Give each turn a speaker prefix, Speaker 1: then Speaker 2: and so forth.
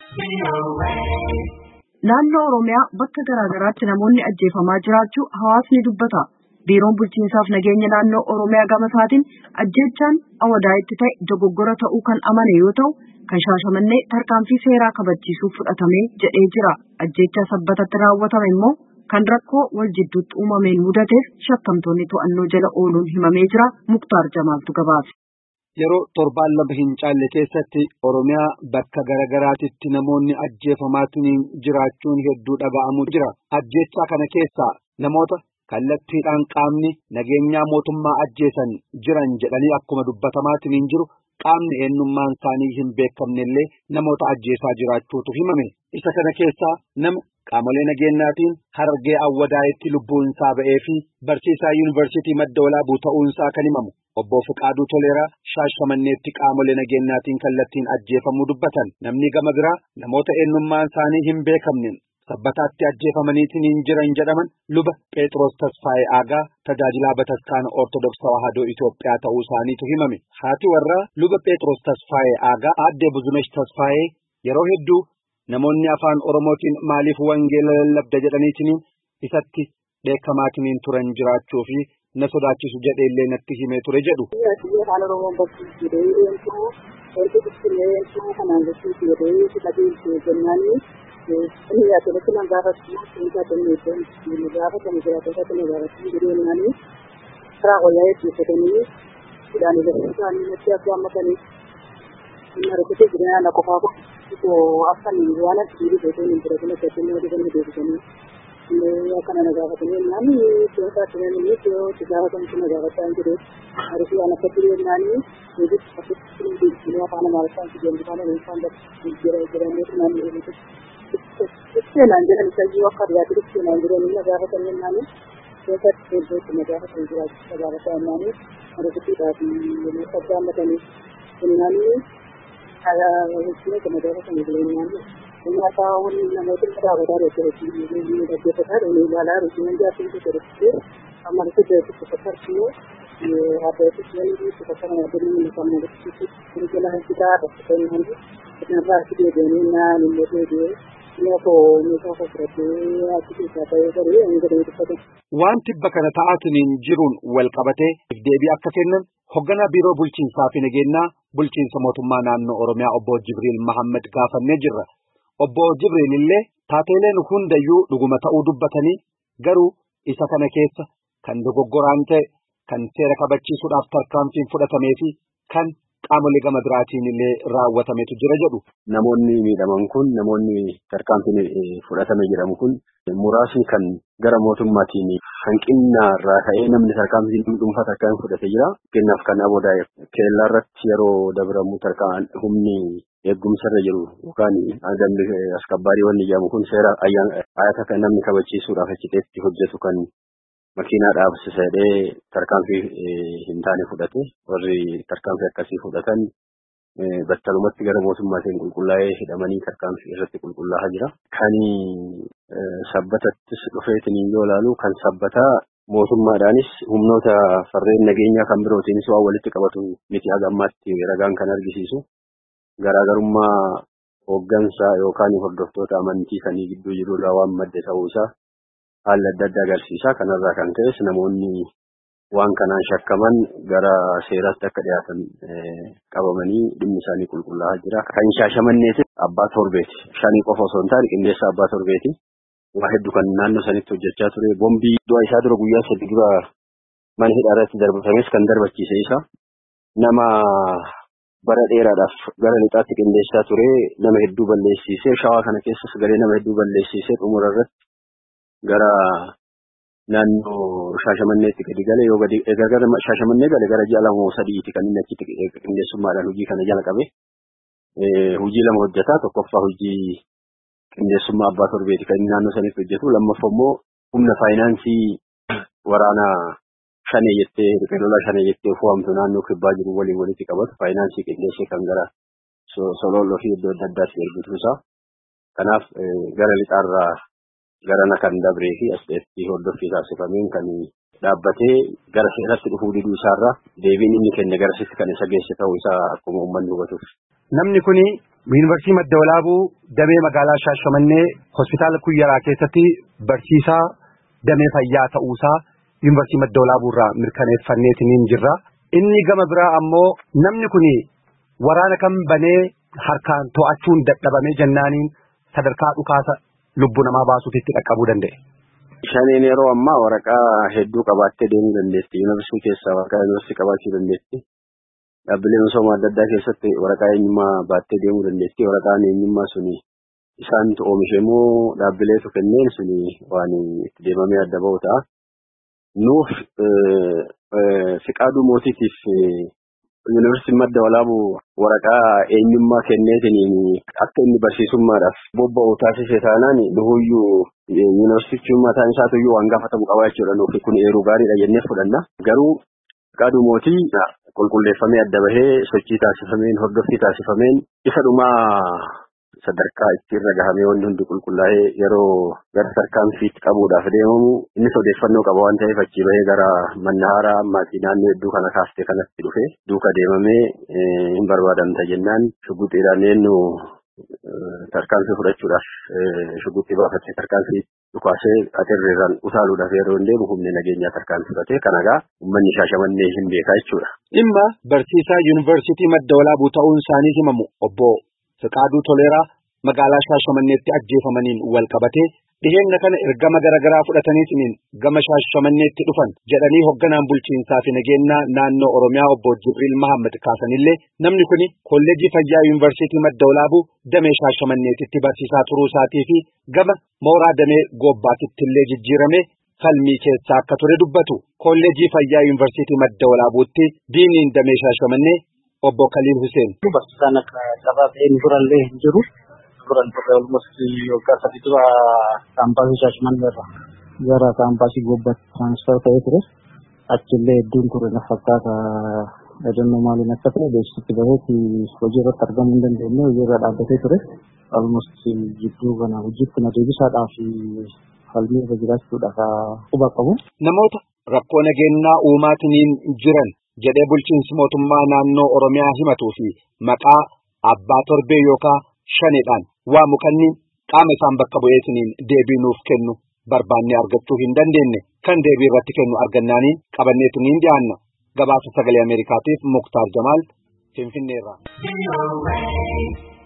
Speaker 1: Naannoo Oromiyaa bakka garaagaraatti namoonni ajjeefamaa jiraachuu hawaasni dubbata. Biiroon bulchiinsaaf nageenya naannoo Oromiyaa gama isaatiin ajjeechaan Awadaayitti ta'e dogoggora ta'uu kan amane yoo ta'u, kan Shaashamannee tarkaanfii seeraa kabachiisuuf fudhatamee jedhee jira. Ajjeechaa Sabbatatti raawwatame immoo kan rakkoo wal jidduutti uumameen mudateef shakkamtoonni to'annoo jala ooluun himamee jira. Muktaar Jamaaltu gabaase.
Speaker 2: Yeroo torbaan lama hin caalle keessatti Oromiyaa bakka garaagaraatti namoonni ajjeefamaatiin jiraachuun hedduu dhaga'amu jira. Ajjeechaa kana keessaa namoota kallattiidhaan qaamni nageenyaa mootummaa ajjeesan jiran jedhanii akkuma dubbatamaatiin jiru qaamni eenyummaan isaanii hin beekamnellee namoota ajjeesaa jiraachuutu himame. Isa kana keessaa nama qaamolee nageenyaatiin Harargee Awwadaayitti lubbuun isaa ba'ee fi barsiisaa yuunivarsiitii Madda Walaabuu ta'uun isaa kan himamu. Obbo Fiqaaduu Toleeraa Shaashamanneetti qaamolee nageenyaatiin kallattiin ajjeefamuu dubbatan. Namni gama biraa namoota eenyummaan isaanii hin beekamneen Sabbataatti ajjeefamaniitiin jiran jedhaman luba Pheexroos Tasfaayee Aagaa tajaajilaa Bataskaana Ortodoksii Tawaahidoo Itoophiyaa ta'uu isaaniitu himame. Haati warraa luba Pheexroos Tasfaayee Aagaa aadde Buzumesh Tasfaayee yeroo hedduu namoonni afaan Oromootiin maaliif wangeela lallabda jedhaniitiin isatti dheekkamaatiin turan jiraachuu fi na sodaachisu jedheellee natti himee ture jedhu.
Speaker 3: Kana nagaafatanii naannoo keessaa turanii tijaara kan nagaafataa jiru. Harki ana fakkii naannoo hojii fakkiin diinaa afaan Amaaraan jedhamu kana isaan jiranii naannoo seenaan jiran isaanii akka dhiyaatu seenaan jiranii nagaafatanii naannoo keessatti hedduu nagaafatanii jiraachuu nagaafataa naannoo harki dhaabii sabdaa matanii naannoo nagaafatanii jiranii. Kenapa orang namoota barabadaa referensi ini dapat ini malah rujukan jatuh itu terus amal itu jadi seperti ada itu jadi seperti ada ini sama itu kerjaan kita dan nanti kenapa kita ini ini apa ini apa seperti kita tahu yang itu.
Speaker 2: Wanti bakka ta'atiin jiruun wal qabatee deebii akka kennan hoggana biiroo bulchiinsaa fi nageenyaa bulchiinsa mootummaa naannoo Oromiyaa obbo Jibriil Mahammad gaafannee jirra. Obbo Jibriil illee taateeleen hundayyuu dhuguma ta'uu dubbatanii garuu isa kana keessa kan dogoggoraan ta'e kan seera kabachiisuudhaaf tarkaanfiin fudhatamee fi kan qaamolee gama biraatiin illee raawwatametu jira jedhu.
Speaker 4: Namoonni miidhaman kun namoonni tarkaanfiin fudhatame jedhamu kun muraasni kan gara mootummaatiin hanqina irraa ka'ee namni tarkaanfiin dhuunfaa tarkaanfii fudhatee jira. Kennaaf kan aboodaa keellaa irratti yeroo dabramu tarkaanfii humni eegumsarra jiru yookaan agamni askabaarii wanni jedhamu kun seera ayyaata kan namni kabachiisuudhaaf achitti hojjetu kan makiinaa dhaabsisadhee tarkaanfii hin taane fudhate warri tarkaanfii akkasii fudhatan battalumatti gara mootummaatiin qulqullaa'ee hidhamanii tarkaanfii irratti qulqullaa'aa jira. Kan sabbatattis dhufeetiin yoo ilaalu kan sabbataa mootummaadhaanis humnoota farreen nageenyaa kan birootiinis waan walitti qabatu miti hagammaatti ragaan kan argisiisu. Garaagarummaa hooggansaa yookaan hordoftoota amantii sanii gidduu jirurraa waan madde ta'uu isaa haala adda addaa agarsiisa. Kanarraa kan ka'es namoonni waan kanaan shakkaman gara seeraatti akka dhiyaatan qabamanii dhimmi isaanii qulqullaa'aa jira. Kan Shaashamanneeti abbaa torbeeti. Shanii qofa osoo hin taane qindeessa abbaa torbeeti. Waa hedduu kan naannoo sanitti hojjechaa ture. Bombii du'a isaa dura guyyaa sadii dura mana hidhaarratti darbatames kan darbachiise isa nama bara dheeraadhaaf gara lixaatti qindeessaa ture nama hedduu balleessisee shawaa kana keessas garee nama hedduu balleessisee xumura irratti gara naannoo Shaashamanneetti gadi gale yoo gadi gara Shaashamannee gale gara ji'a lama sadiitti kan inni achitti qindeessummaadhaan hojii kana jala qabe hojii lama hojjetaa tokkoffaa hojii qindeessummaa abbaa torbeeti kan inni naannoo sanitti hojjetu lammaffaa immoo humna faayinaansii waraanaa shanee jettee riqeelolaa shanee jettee fo'amtu naannoo kibbaa jiru waliin walitti qabatu faayinaansii qindeessee kan gara sololoo fi iddoo adda addaatti ergitu isaa. Kanaaf gara lixaarraa garana kan dabree fi asxeetti hordoffii taasifameen kan dhaabbatee gara seeratti dhufuu diduu isaarraa deebiin inni kenne gara sitti kan isa geesse ta'uu isaa akkuma uummanni hubatuuf.
Speaker 2: Namni kuni Yuunivarsiitii Madda Walaabuu damee magaalaa Shaashamannee hospitaala Kuyyaraa keessatti barsiisaa damee fayyaa ta'uusaa Yuunivarsiitii Madda Walaabuu irraa mirkaneeffanneetiin jirra. Inni gama biraa ammoo namni kun waraana kan banee harkaan to'achuun dadhabamee jennaaniin sadarkaa dhukaasa lubbuu namaa baasuutti dhaqqabuu danda'e.
Speaker 4: Shaneen yeroo ammaa waraqaa hedduu qabaattee deemuu dandeessi. Yuunivarsiitii keessaa waraqaa yuunivarsiitii qabaachuu dandeessi. Dhaabbilee misooma adda addaa keessatti waraqaa eenyummaa baattee deemuu dandeessi. Waraqaan eenyummaa suni isaantu oomishe moo dhaabbileetu kenneen suni waan itti deemamee adda ba'u ta'a. Nuuf Fiqaaduu Mootiitiif Yuunivarsiitiin Madda Walaabuu waraqaa eenyummaa kenneetiin akka inni barsiisummaadhaaf bobba'u taasise taanaan duhuyyuu yuunivarsiitiin mataan isaatuyyuu waan gaafatamu qabaa jechuudha. Nuuf kun eeruu gaariidha jennee fudhanna. Garuu Fiqaaduu Mootii qulqulleeffamee adda bahee sochii taasifameen hordoffii taasifameen isa dhumaa sadarkaa ittiin gahamee wanti hundi qulqullaa'ee yeroo gara tarkaanfiitti qabuudhaaf deemamu innis odeeffannoo qaba waan ta'eef achii bahee gara Mannahaaraa ammaatii naannoo hedduu kana kaastee kanatti dhufe duuka deemamee hin barbaadamta jennaan shugguxiidhaan eenyu tarkaanfii fudhachuudhaaf shugguxii baafatee tarkaanfii dhukaasee atirreerraan utaaluudhaaf yeroo hin deemu humni nageenyaa tarkaanfii fudhatee kanagaa uummanni Shaashamannee hin beekaa jechuudha.
Speaker 2: Dhimma barsiisaa Yuunivarsiitii Madda Walaabuu ta'uun isaanii himamu obbo Fiqaaduu Toleeraa magaalaa Shaashamanneetti ajjeefamaniin wal qabatee dhiheenna kana ergama garaagaraa fudhataniitiin gama Shaashamanneetti dhufan jedhanii hoogganaan bulchiinsaa fi nageenyaa naannoo Oromiyaa obbo Jibriil Mahammad kaasanillee namni kun kolleejjii fayyaa Yuunivarsiitii Madda Walaabuu damee Shaashamanneetitti barsiisaa turuu isaatii fi gama mooraa damee Goobbaatitti illee jijjiiramee falmii keessaa akka ture dubbatu. Kolleejjii fayyaa Yuunivarsiitii Madda Walaabuutti diiniin damee Shaashamannee obbo Kaliil Huseen.
Speaker 3: Barsiisaan akka carraa ta'een durallee hin jiru. Duran turre almost yookaan sadii dura kaampaasii Shaashamannee irraa gara kaampaasii Goobbaatti tiraansfer ta'ee ture. Achillee hedduun ture na fakkaata edannoo maaliin akka ta'e beeksisatti baheeti hojii irratti argamuu hin dandeenye hojii irra dhaabbatee ture. Almost jidduu kana hojiitti na deebisaadhaaf falmii irra jiraachuudhaaf quba qabu.
Speaker 2: Namoota rakkoo nageenyaa uumaatiin jiran jedhee bulchiinsi mootummaa naannoo Oromiyaa himatuu fi maqaa abbaa torbee yookaan shaneedhaan waamu kanneen qaama isaan bakka bu'eetiin deebii nuuf kennu barbaannee argachuu hin dandeenye kan deebii irratti kennu argannaaniin qabanneetiin dhiyaanna. Gabaasa Sagalee Ameerikaatiif Muktaar Jamaal Finfinneerraa.